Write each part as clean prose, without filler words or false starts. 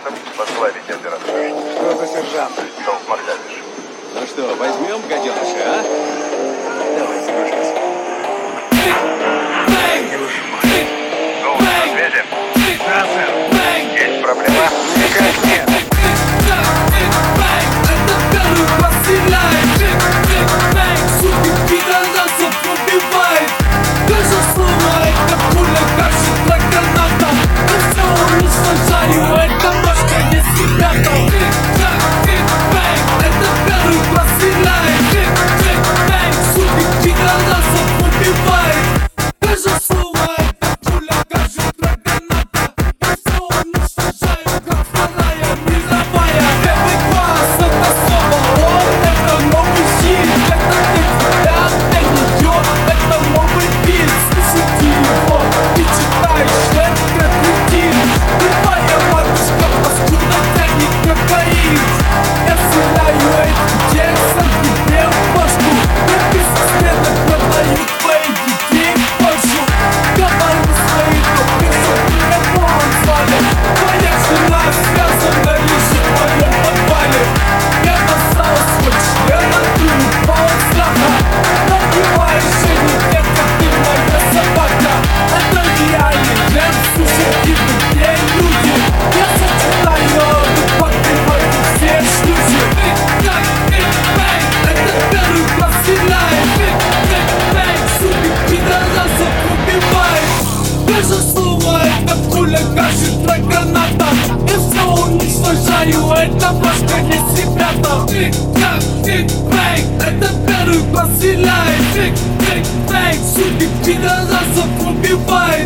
сержантом возглавить операцию. Что за сержант? Долг Магдалиш. Ну что, возьмем гаденыша, а? Давай, соглашайся. Долг на связи? Да, сэр. Есть проблема? Никак нет. Это башка не ребята. Тик-так-тик-бэнг, это первый класс стреляет. Тик-тик-бэнг, суки пидорасов убивает.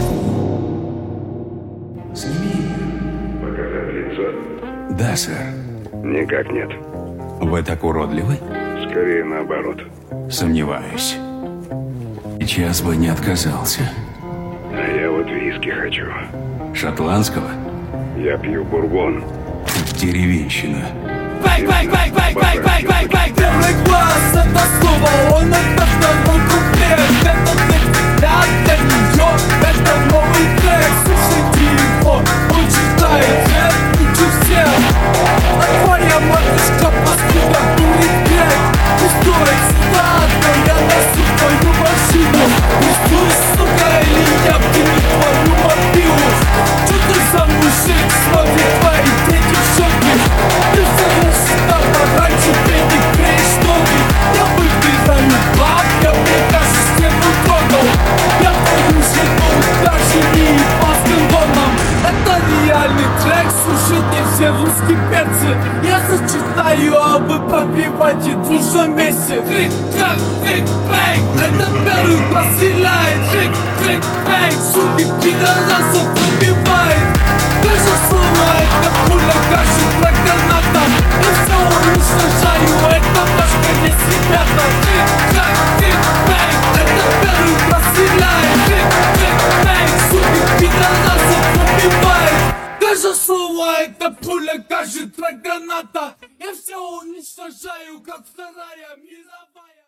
Сними. Показать лицо? Да, сэр. Никак нет. Вы так уродливы? Скорее наоборот. Сомневаюсь. Сейчас бы не отказался. А я вот виски хочу. Шотландского? Я пью бурбон. Деревенщина. Бэнг-бэнг-бэнг-бэнг-бэнг-бэнг-бэнг. Первый класс, это слово, он это второй куплет. Это взгляд для нее, это новый трек. Слушайте его, он читает, лучше всех. А твоя матушка паскуда будет грех. Не стоит сюда, я носу твою машину. Пристуй, сука, или я вкину твою мобилу. Что ты за мужик, смотри твои дети в шоке. Ты сюда пораньше, ты не греешь ноги. Я выбираю баб, я мне кажется стену трогал. Я твою жену даже не ебал с кондоном. Это реальный трек, слушайте все русские перцы. Я зачитаю, а вы попивайте в дружном месте. Трик-трак-трик-бэнг, это первый класс стреляет. Трик-трик-бэнг, суки пидорасов убивает. Даже слово, это пуля, кажет про граната. Я все уничтожаю, это башка не ребята. Трик-трак-трик-бэнг, это первый класс стреляет. Трик-трик-бэнг, суки пидорасов убивает. Даже слово, это пуля, кажет про граната. Я все уничтожаю, как вторая мировая.